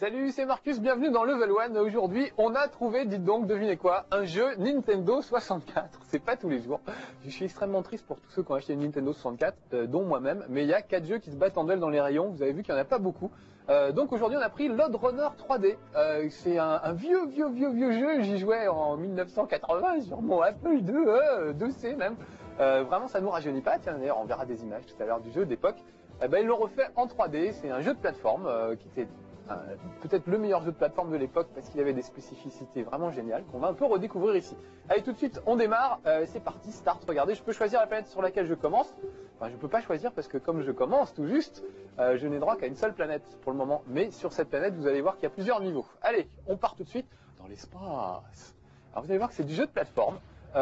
Salut, c'est Marcus, bienvenue dans Level 1. Aujourd'hui, on a trouvé, dites donc, devinez quoi, un jeu Nintendo 64. C'est pas tous les jours. Je suis extrêmement triste pour tous ceux qui ont acheté une Nintendo 64, dont moi-même. Mais il y a 4 jeux qui se battent en duel dans les rayons. Vous avez vu qu'il n'y en a pas beaucoup. Donc aujourd'hui, on a pris Lode Runner 3D. C'est un vieux jeu. J'y jouais en 1980 sur mon Apple II, 2C même. Vraiment, ça nous rajeunit pas. Tiens, d'ailleurs, on verra des images tout à l'heure du jeu d'époque. Ils l'ont refait en 3D. C'est un jeu de plateforme qui était peut-être le meilleur jeu de plateforme de l'époque parce qu'il avait des spécificités vraiment géniales qu'on va un peu redécouvrir ici. Allez, tout de suite, on démarre. C'est parti, start. Regardez, je peux choisir la planète sur laquelle je commence. Enfin, je peux pas choisir parce que comme je commence tout juste, je n'ai droit qu'à une seule planète pour le moment. Mais sur cette planète, vous allez voir qu'il y a plusieurs niveaux. Allez, on part tout de suite dans l'espace. Alors vous allez voir que c'est du jeu de plateforme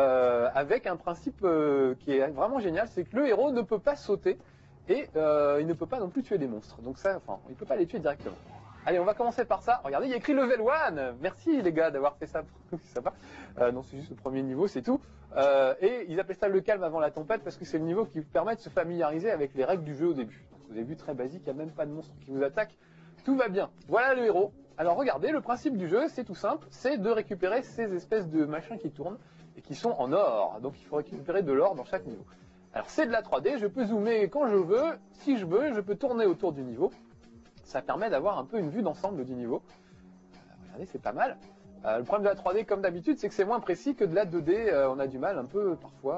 avec un principe qui est vraiment génial, c'est que le héros ne peut pas sauter et il ne peut pas non plus tuer des monstres. Donc ça, enfin, il peut pas les tuer directement. Allez, on va commencer par ça. Regardez, il y a écrit Level 1. Merci les gars d'avoir fait ça. C'est sympa. Non, c'est juste le premier niveau, c'est tout. Et ils appellent ça le calme avant la tempête parce que c'est le niveau qui vous permet de se familiariser avec les règles du jeu au début. Donc, au début, très basique, il n'y a même pas de monstres qui vous attaquent. Tout va bien. Voilà le héros. Alors regardez, le principe du jeu, c'est tout simple. C'est de récupérer ces espèces de machins qui tournent et qui sont en or. Donc il faut récupérer de l'or dans chaque niveau. Alors c'est de la 3D, je peux zoomer quand je veux. Si je veux, je peux tourner autour du niveau. Ça permet d'avoir un peu une vue d'ensemble du niveau. Regardez, c'est pas mal. Le problème de la 3D, comme d'habitude, c'est que c'est moins précis que de la 2D. On a du mal un peu, parfois,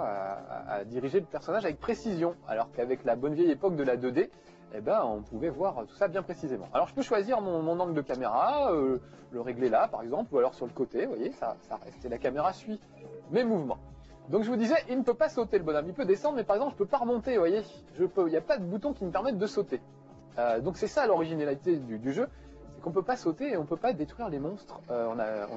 à diriger le personnage avec précision. Alors qu'avec la bonne vieille époque de la 2D, eh ben, on pouvait voir tout ça bien précisément. Alors, je peux choisir mon angle de caméra, le régler là, par exemple, ou alors sur le côté. Vous voyez, ça reste. Et la caméra suit mes mouvements. Donc, je vous disais, il ne peut pas sauter, le bonhomme. Il peut descendre, mais par exemple, je peux pas remonter, vous voyez. Il n'y a pas de bouton qui me permette de sauter. Donc c'est ça l'originalité du jeu, c'est qu'on peut pas sauter et on peut pas détruire les monstres. On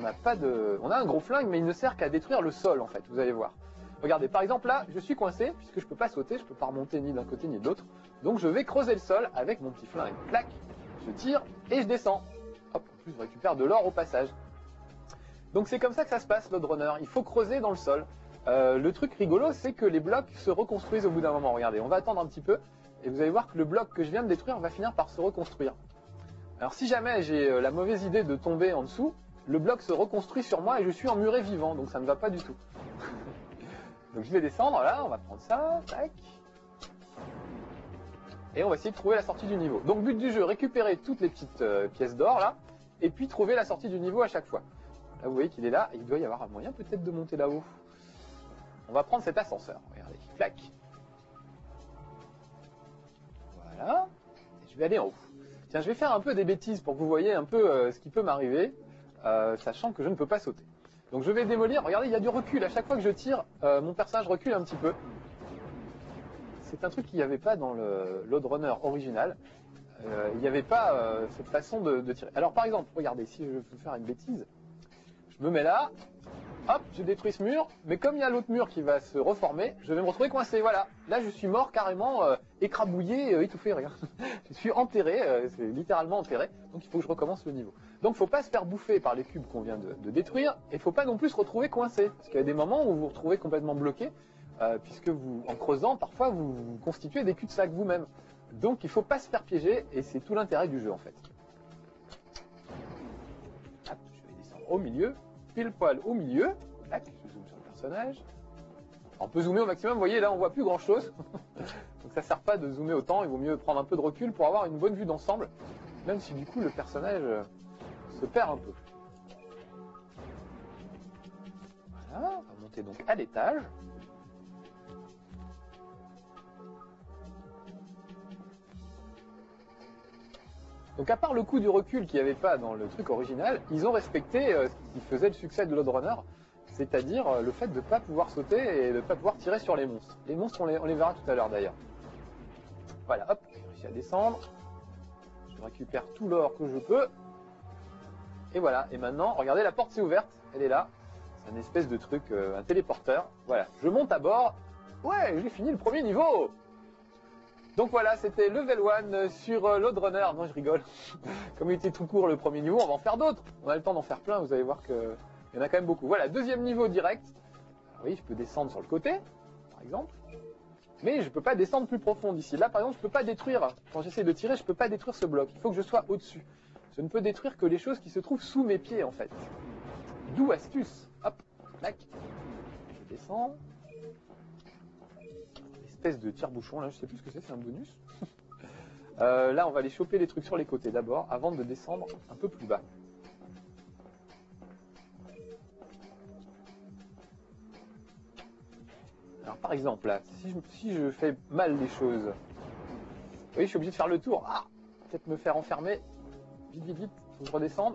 a un gros flingue, mais il ne sert qu'à détruire le sol en fait. Vous allez voir. Regardez, par exemple là, je suis coincé puisque je peux pas sauter, je peux pas remonter ni d'un côté ni de l'autre. Donc je vais creuser le sol avec mon petit flingue. Clac, je tire et je descends. Hop, en plus je récupère de l'or au passage. Donc c'est comme ça que ça se passe Lode Runner. Il faut creuser dans le sol. Le truc rigolo, c'est que les blocs se reconstruisent au bout d'un moment. Regardez, on va attendre un petit peu. Et vous allez voir que le bloc que je viens de détruire va finir par se reconstruire. Alors si jamais j'ai la mauvaise idée de tomber en dessous, le bloc se reconstruit sur moi et je suis emmuré vivant, donc ça ne va pas du tout. Donc je vais descendre, là, on va prendre ça, tac. Et on va essayer de trouver la sortie du niveau. Donc but du jeu, récupérer toutes les petites pièces d'or là, et puis trouver la sortie du niveau à chaque fois. Là vous voyez qu'il est là, et il doit y avoir un moyen peut-être de monter là-haut. On va prendre cet ascenseur, regardez, clac. Voilà, et je vais aller en haut. Tiens, je vais faire un peu des bêtises pour que vous voyez un peu ce qui peut m'arriver, sachant que je ne peux pas sauter. Donc je vais démolir, regardez, il y a du recul, à chaque fois que je tire, mon personnage recule un petit peu. C'est un truc qu'il n'y avait pas dans le Lode Runner original, il n'y avait pas cette façon de tirer. Alors par exemple, regardez, si je veux faire une bêtise, je me mets là, hop, je détruis ce mur, mais comme il y a l'autre mur qui va se reformer, je vais me retrouver coincé, voilà. Là, je suis mort carrément, écrabouillé, étouffé, regarde. Je suis enterré, c'est littéralement enterré, donc il faut que je recommence le niveau. Donc il ne faut pas se faire bouffer par les cubes qu'on vient de détruire, et il ne faut pas non plus se retrouver coincé, parce qu'il y a des moments où vous vous retrouvez complètement bloqué, puisque vous, en creusant, parfois vous constituez des cul-de-sac vous-même. Donc il ne faut pas se faire piéger, et c'est tout l'intérêt du jeu en fait. Hop, je vais descendre au milieu. Pile poil au milieu, tac, je zoome sur le personnage. On peut zoomer au maximum, vous voyez là on voit plus grand chose. Donc ça sert pas de zoomer autant, il vaut mieux prendre un peu de recul pour avoir une bonne vue d'ensemble, même si du coup le personnage se perd un peu. Voilà, on va monter donc à l'étage. Donc à part le coup du recul qu'il n'y avait pas dans le truc original, ils ont respecté ce qui faisait le succès de Lode Runner, c'est-à-dire le fait de ne pas pouvoir sauter et de ne pas pouvoir tirer sur les monstres. Les monstres, on les verra tout à l'heure d'ailleurs. Voilà, hop, j'ai réussi à descendre. Je récupère tout l'or que je peux. Et voilà, et maintenant, regardez, la porte s'est ouverte, elle est là. C'est une espèce de truc, un téléporteur. Voilà, je monte à bord. Ouais, j'ai fini le premier niveau. Donc voilà, c'était Level 1 sur Lode Runner. Non, je rigole. Comme il était tout court le premier niveau, on va en faire d'autres. On a le temps d'en faire plein, vous allez voir qu'il y en a quand même beaucoup. Voilà, deuxième niveau direct. Alors oui, je peux descendre sur le côté, par exemple. Mais je ne peux pas descendre plus profond d'ici. Là, par exemple, je ne peux pas détruire. Quand j'essaie de tirer, je ne peux pas détruire ce bloc. Il faut que je sois au-dessus. je ne peux détruire que les choses qui se trouvent sous mes pieds en fait. D'où astuce. Hop, tac. Je descends. Espèce de tire-bouchon là, je sais plus ce que c'est un bonus. Là, on va aller choper les trucs sur les côtés d'abord, avant de descendre un peu plus bas. Alors par exemple, là, si je fais mal les choses, vous voyez, je suis obligé de faire le tour. Ah, peut-être me faire enfermer. Vite, vite, vite, faut que je redescende.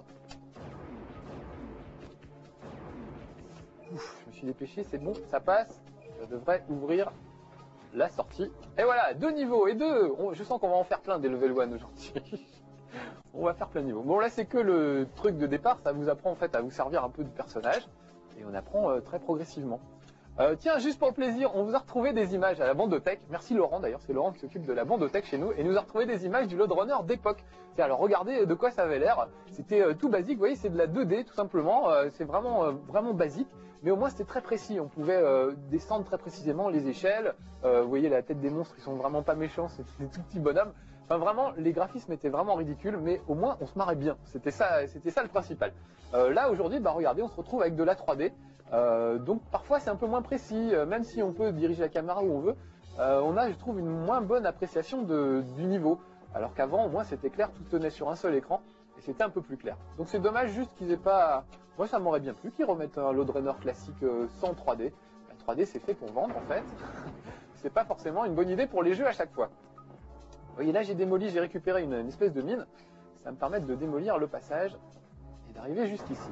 Ouf, je me suis dépêché, c'est bon, ça passe. Ça devrait ouvrir la sortie. Et voilà, 2 niveaux et 2. Je sens qu'on va en faire plein des level 1 aujourd'hui. On va faire plein de niveaux. Bon, là, c'est que le truc de départ. Ça vous apprend en fait à vous servir un peu du personnage. Et on apprend très progressivement. Tiens, juste pour le plaisir, on vous a retrouvé des images à la bandothèque. Merci Laurent d'ailleurs, c'est Laurent qui s'occupe de la bandothèque chez nous. Et nous a retrouvé des images du Load Runner d'époque. Alors regardez de quoi ça avait l'air. C'était tout basique, vous voyez, c'est de la 2D tout simplement. C'est vraiment basique. Mais au moins c'était très précis, on pouvait descendre très précisément les échelles. Vous voyez la tête des monstres, ils sont vraiment pas méchants, c'est des tout petits bonhommes. Enfin vraiment, les graphismes étaient vraiment ridicules, mais au moins on se marrait bien. C'était ça le principal. Là aujourd'hui, bah regardez, on se retrouve avec de la 3D. Donc parfois c'est un peu moins précis, même si on peut diriger la caméra où on veut. On a, je trouve, une moins bonne appréciation du niveau. Alors qu'avant, au moins c'était clair, tout tenait sur un seul écran. Et c'était un peu plus clair. Donc c'est dommage juste qu'ils aient pas... Moi ça m'aurait bien plu qu'ils remettent un Load Runner classique sans 3D. La 3D c'est fait pour vendre en fait. C'est pas forcément une bonne idée pour les jeux à chaque fois. Vous voyez là j'ai démoli, j'ai récupéré une espèce de mine. Ça va me permettre de démolir le passage et d'arriver jusqu'ici.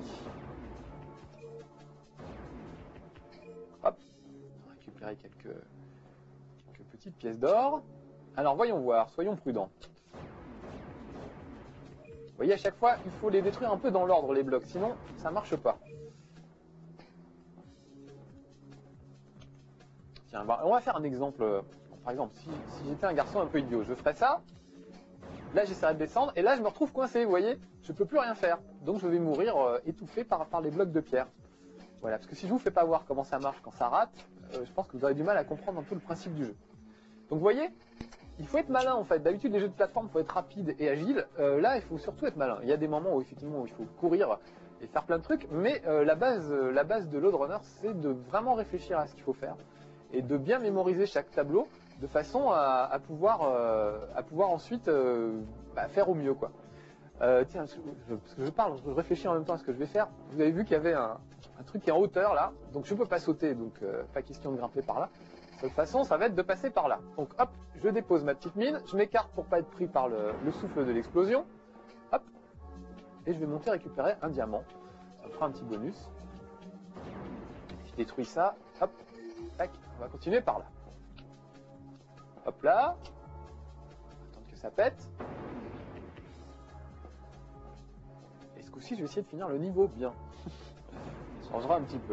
Hop, on va récupérer quelques petites pièces d'or. Alors voyons voir, soyons prudents. Vous voyez, à chaque fois, il faut les détruire un peu dans l'ordre, les blocs, sinon ça marche pas. Tiens, bah, on va faire un exemple. Par exemple, si j'étais un garçon un peu idiot, je ferais ça. Là, j'essaierai de descendre, et là, je me retrouve coincé, vous voyez. Je peux plus rien faire. Donc, je vais mourir étouffé par les blocs de pierre. Voilà, parce que si je vous fais pas voir comment ça marche quand ça rate, je pense que vous aurez du mal à comprendre un peu le principe du jeu. Donc, vous voyez, il faut être malin en fait. D'habitude, les jeux de plateforme, il faut être rapide et agile. Là, il faut surtout être malin. Il y a des moments où effectivement, il faut courir et faire plein de trucs, mais la base de Load Runner, c'est de vraiment réfléchir à ce qu'il faut faire et de bien mémoriser chaque tableau de façon à pouvoir ensuite faire au mieux, quoi. Tiens, parce que je parle, je réfléchis en même temps à ce que je vais faire. Vous avez vu qu'il y avait un truc qui est en hauteur là, donc je peux pas sauter, donc pas question de grimper par là. De toute façon, ça va être de passer par là. Donc hop, je dépose ma petite mine, je m'écarte pour pas être pris par le souffle de l'explosion. Hop, et je vais monter récupérer un diamant. Ça me fera un petit bonus. Je détruis ça, hop, tac, on va continuer par là. Hop là, attendre que ça pète. Et ce coup-ci, je vais essayer de finir le niveau bien. Ça changera un petit peu.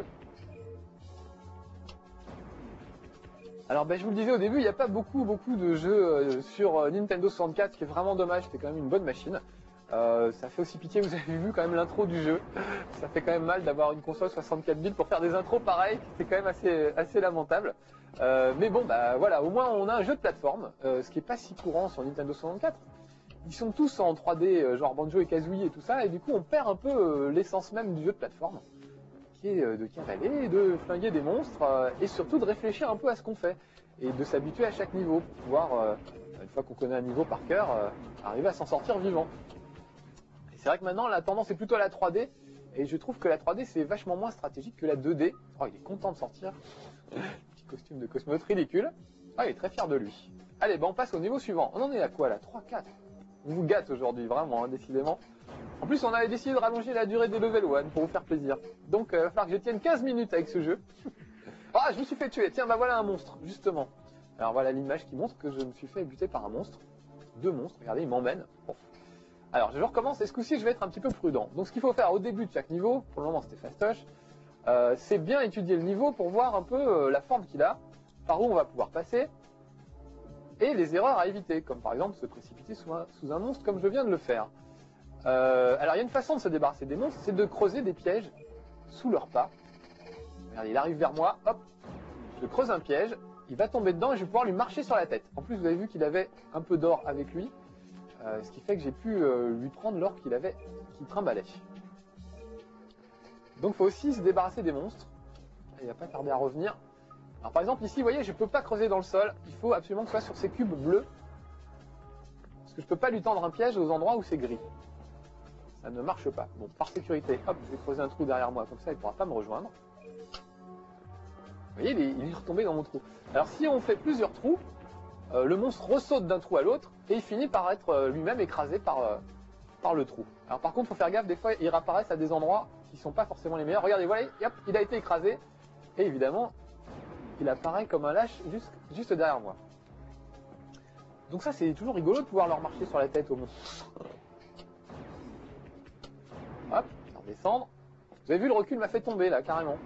Alors je vous le disais au début, il n'y a pas beaucoup de jeux sur Nintendo 64, ce qui est vraiment dommage, c'était quand même une bonne machine. Ça fait aussi pitié, vous avez vu quand même l'intro du jeu. Ça fait quand même mal d'avoir une console 64 bits pour faire des intros pareilles, c'est quand même assez lamentable. Mais bon, bah voilà, au moins on a un jeu de plateforme, ce qui est pas si courant sur Nintendo 64. Ils sont tous en 3D, genre Banjo et Kazooie et tout ça, et du coup on perd un peu l'essence même du jeu de plateforme, qui est de cavaler, de flinguer des monstres, et surtout de réfléchir un peu à ce qu'on fait, et de s'habituer à chaque niveau, pour pouvoir, une fois qu'on connaît un niveau par cœur, arriver à s'en sortir vivant. Et c'est vrai que maintenant la tendance est plutôt à la 3D, et je trouve que la 3D c'est vachement moins stratégique que la 2D. Oh, il est content de sortir, petit costume de cosmonaute ridicule. Ah, il est très fier de lui. Allez, bah on passe au niveau suivant. On en est à quoi là? 3, 4. On vous gâte aujourd'hui, vraiment, hein, décidément. En plus, on avait décidé de rallonger la durée des level 1 pour vous faire plaisir. Donc, il va falloir que je tienne 15 minutes avec ce jeu. Ah, je me suis fait tuer. Tiens, bah voilà un monstre, justement. Alors voilà l'image qui montre que je me suis fait buter par un monstre. 2 monstres, regardez, ils m'emmènent. Bon. Alors, je recommence, et ce coup-ci, je vais être un petit peu prudent. Donc, ce qu'il faut faire au début de chaque niveau, pour le moment c'était fastoche, c'est bien étudier le niveau pour voir un peu la forme qu'il a, par où on va pouvoir passer, et les erreurs à éviter, comme par exemple se précipiter sous un monstre comme je viens de le faire. Alors il y a une façon de se débarrasser des monstres, c'est de creuser des pièges sous leurs pas. Regardez, il arrive vers moi, hop, je creuse un piège, il va tomber dedans et je vais pouvoir lui marcher sur la tête. En plus vous avez vu qu'il avait un peu d'or avec lui, Ce qui fait que j'ai pu lui prendre l'or qu'il trimbalait. Donc il faut aussi se débarrasser des monstres. Il va pas tarder à revenir. Alors par exemple ici, vous voyez, je peux pas creuser dans le sol. Il faut absolument que ce soit sur ces cubes bleus. Parce que je peux pas lui tendre un piège aux endroits où c'est gris. Ça ne marche pas. Bon, par sécurité, hop, je vais creuser un trou derrière moi, comme ça il pourra pas me rejoindre. Vous voyez, il est retombé dans mon trou. Alors si on fait plusieurs trous, le monstre ressaute d'un trou à l'autre et il finit par être lui-même écrasé par le trou. Alors par contre, il faut faire gaffe, des fois il réapparaissent à des endroits qui sont pas forcément les meilleurs. Regardez, voilà, hop, il a été écrasé et évidemment, il apparaît comme un lâche juste derrière moi. Donc ça, c'est toujours rigolo de pouvoir leur marcher sur la tête au monstre. Hop, faire descendre. Vous avez vu, le recul m'a fait tomber là, carrément.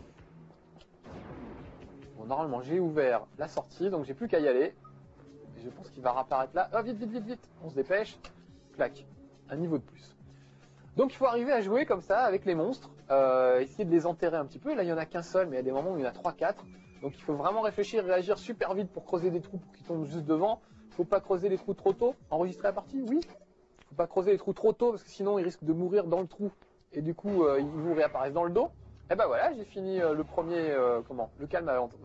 Bon, normalement, j'ai ouvert la sortie, donc j'ai plus qu'à y aller. Et je pense qu'il va réapparaître là. Oh, vite, vite, vite, vite. On se dépêche. Clac. Un niveau de plus. Donc il faut arriver à jouer comme ça avec les monstres. Essayer de les enterrer un petit peu. Là, il n'y en a qu'un seul, mais il y a des moments où il y en a 3-4. Donc il faut vraiment réfléchir, réagir super vite pour creuser des trous pour qu'ils tombent juste devant. Il ne faut pas creuser les trous trop tôt. Enregistrer la partie, oui. Il ne faut pas creuser les trous trop tôt parce que sinon ils risquent de mourir dans le trou. Et du coup, ils vous réapparaissent dans le dos. Et ben voilà, j'ai fini le premier, le calme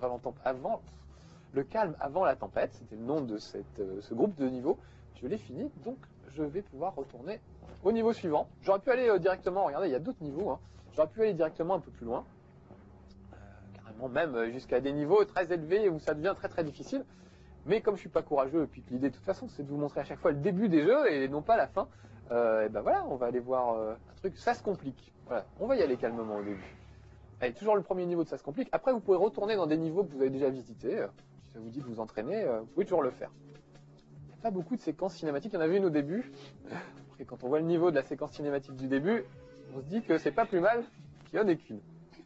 avant la tempête, c'était le nom de ce groupe de niveaux. Je l'ai fini, donc je vais pouvoir retourner au niveau suivant. J'aurais pu aller directement, regardez, il y a d'autres niveaux, hein. J'aurais pu aller directement un peu plus loin, carrément même jusqu'à des niveaux très élevés où ça devient très très difficile. Mais comme je suis pas courageux, et puis que l'idée de toute façon c'est de vous montrer à chaque fois le début des jeux et non pas la fin, et ben voilà, on va aller voir un truc, ça se complique. Voilà, on va y aller calmement au début. Allez, toujours le premier niveau de ça se complique. Après, vous pouvez retourner dans des niveaux que vous avez déjà visités. Si ça vous dit de vous entraîner, vous pouvez toujours le faire. Il n'y a pas beaucoup de séquences cinématiques. Il y en avait une au début. Après, quand on voit le niveau de la séquence cinématique du début, on se dit que c'est pas plus mal qu'il y en ait qu'une.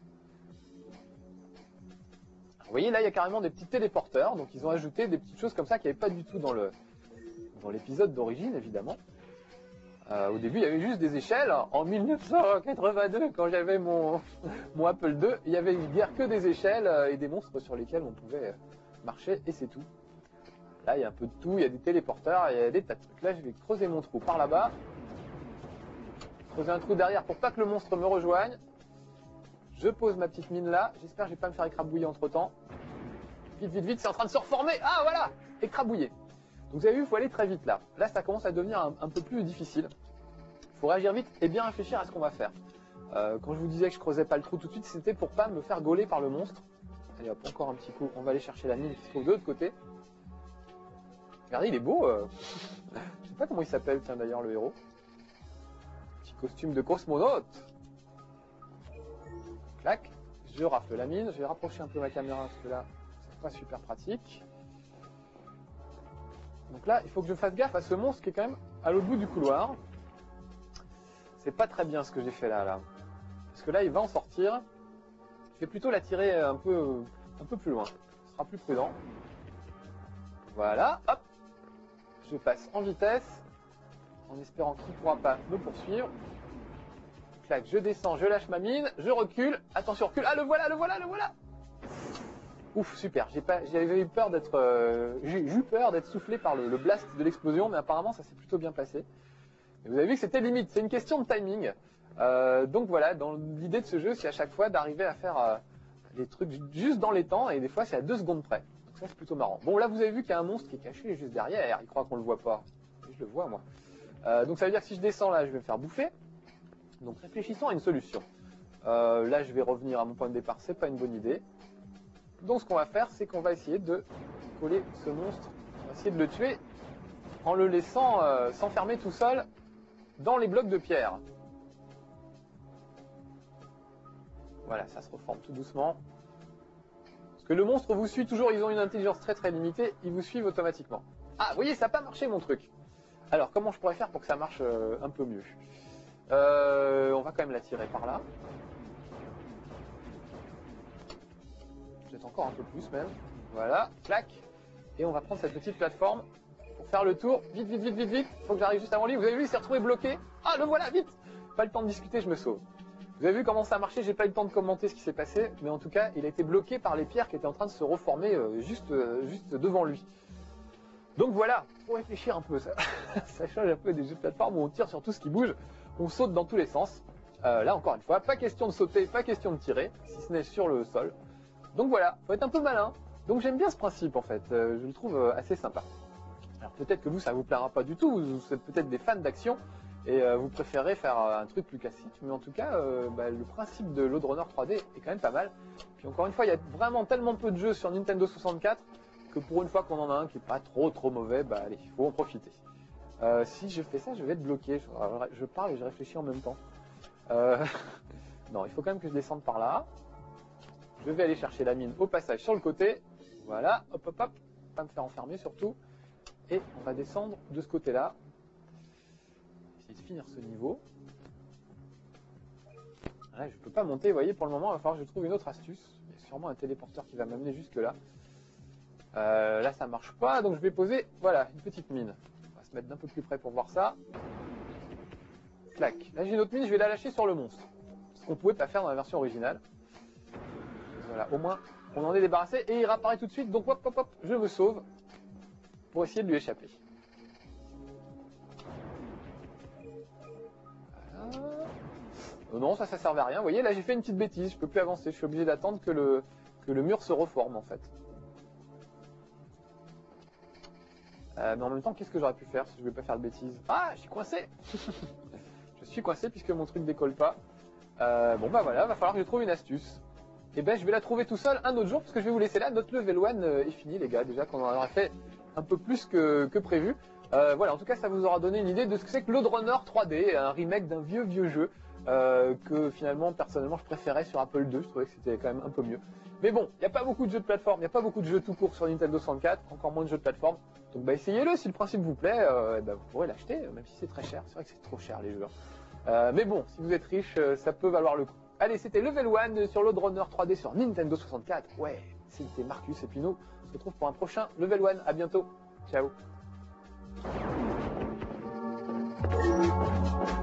Vous voyez, là, il y a carrément des petits téléporteurs. Donc, ils ont ajouté des petites choses comme ça qu'il n'y avait pas du tout dans l'épisode d'origine, évidemment. Au début, il y avait juste des échelles. En 1982, quand j'avais mon Apple II, il y avait guère que des échelles et des monstres sur lesquels on pouvait marcher, et c'est tout. Là, il y a un peu de tout. Il y a des téléporteurs, il y a des tas de trucs. Là, je vais creuser mon trou par là-bas. Creuser un trou derrière pour pas que le monstre me rejoigne. Je pose ma petite mine là. J'espère que je vais pas me faire écrabouiller entre-temps. Vite, vite, vite, c'est en train de se reformer. Ah, voilà, écrabouillé. Donc vous avez vu, il faut aller très vite là. Là, ça commence à devenir un peu plus difficile. Il faut réagir vite et bien réfléchir à ce qu'on va faire. Quand je vous disais que je creusais pas le trou tout de suite, c'était pour pas me faire gauler par le monstre. Allez hop, encore un petit coup. On va aller chercher la mine qui se trouve de l'autre côté. Regardez, il est beau. Je sais pas comment il s'appelle, tiens d'ailleurs, le héros. Petit costume de cosmonaute. Clac. Je rafle la mine. Je vais rapprocher un peu ma caméra parce que là, c'est pas super pratique. Donc là, il faut que je fasse gaffe à ce monstre qui est quand même à l'autre bout du couloir. C'est pas très bien ce que j'ai fait là. Parce que là, il va en sortir. Je vais plutôt l'attirer un peu plus loin. Ce sera plus prudent. Voilà, hop. Je passe en vitesse, en espérant qu'il ne pourra pas me poursuivre. Clac, je descends, je lâche ma mine, je recule. Attention, recule. Ah, le voilà, le voilà, le voilà. Ouf, super. J'avais eu peur j'ai eu peur d'être soufflé par le blast de l'explosion, mais apparemment ça s'est plutôt bien passé. Et vous avez vu que c'était limite. C'est une question de timing. Donc voilà, dans l'idée de ce jeu, c'est à chaque fois d'arriver à faire les trucs juste dans les temps, et des fois c'est à 2 secondes près. Donc ça c'est plutôt marrant. Bon, là vous avez vu qu'il y a un monstre qui est caché juste derrière. Il croit qu'on le voit pas. Et je le vois moi. Donc ça veut dire que si je descends là, je vais me faire bouffer. Donc réfléchissons à une solution. Là je vais revenir à mon point de départ. C'est pas une bonne idée. Donc ce qu'on va faire, c'est qu'on va essayer de coller ce monstre, on va essayer de le tuer en le laissant s'enfermer tout seul dans les blocs de pierre. Voilà, ça se reforme tout doucement. Parce que le monstre vous suit toujours, ils ont une intelligence très très limitée, ils vous suivent automatiquement. Ah, vous voyez, ça n'a pas marché mon truc. Alors, comment je pourrais faire pour que ça marche un peu mieux? On va quand même l'attirer par là. Peut-être encore un peu plus même. Voilà, clac. Et on va prendre cette petite plateforme pour faire le tour. Vite, vite, vite, vite, vite. Faut que j'arrive juste avant lui. Vous avez vu, il s'est retrouvé bloqué. Ah, le voilà, vite. Pas le temps de discuter, je me sauve. Vous avez vu comment ça a marché, j'ai pas eu le temps de commenter ce qui s'est passé, mais en tout cas, il a été bloqué par les pierres qui étaient en train de se reformer juste devant lui. Donc voilà, faut réfléchir un peu, ça, ça change un peu des jeux de plateforme où on tire sur tout ce qui bouge, on saute dans tous les sens. Là encore une fois, pas question de sauter, pas question de tirer, si ce n'est sur le sol. Donc voilà, faut être un peu malin. Donc j'aime bien ce principe en fait, je le trouve assez sympa. Alors peut-être que vous, ça vous plaira pas du tout, vous êtes peut-être des fans d'action et vous préférez faire un truc plus classique, mais en tout cas, le principe de Loadrunner 3D est quand même pas mal. Puis encore une fois, il y a vraiment tellement peu de jeux sur Nintendo 64 que pour une fois qu'on en a un qui est pas trop mauvais, bah allez, il faut en profiter. Si je fais ça, je vais être bloqué, je parle et je réfléchis en même temps. Non, il faut quand même que je descende par là. Je vais aller chercher la mine au passage sur le côté. Voilà, hop hop hop, pas me faire enfermer surtout. Et on va descendre de ce côté-là. Essayer de finir ce niveau. Là, je peux pas monter, vous voyez, pour le moment, il va falloir que je trouve une autre astuce. Il y a sûrement un téléporteur qui va m'amener jusque là. Là, ça marche pas, donc je vais poser, voilà, une petite mine. On va se mettre d'un peu plus près pour voir ça. Clac. Là, j'ai une autre mine, je vais la lâcher sur le monstre. Ce qu'on pouvait pas faire dans la version originale. Voilà, au moins, on en est débarrassé et il réapparaît tout de suite. Donc, hop, hop, hop, je me sauve pour essayer de lui échapper. Voilà. Non, ça servait à rien. Vous voyez, là, j'ai fait une petite bêtise. Je peux plus avancer. Je suis obligé d'attendre que le mur se reforme, en fait. Mais en même temps, qu'est-ce que j'aurais pu faire si je ne voulais pas faire de bêtises? Ah, je suis coincé. Je suis coincé puisque mon truc décolle pas. Bon, bah voilà, va falloir que je trouve une astuce. Et ben, je vais la trouver tout seul un autre jour parce que je vais vous laisser là. Notre level 1 est fini, les gars. Déjà qu'on en aurait fait un peu plus que prévu. Voilà, en tout cas, ça vous aura donné une idée de ce que c'est que Loadrunner 3D, un remake d'un vieux jeu que finalement, personnellement, je préférais sur Apple II. Je trouvais que c'était quand même un peu mieux. Mais bon, il n'y a pas beaucoup de jeux de plateforme, il n'y a pas beaucoup de jeux tout court sur Nintendo 64, encore moins de jeux de plateforme. Donc bah essayez-le, si le principe vous plaît, vous pourrez l'acheter, même si c'est très cher. C'est vrai que c'est trop cher les jeux. Mais bon, si vous êtes riche, ça peut valoir le coup. Allez, c'était Level 1 sur Loadrunner 3D sur Nintendo 64. Ouais, c'était Marcus et Pino. On se retrouve pour un prochain Level 1. À bientôt. Ciao.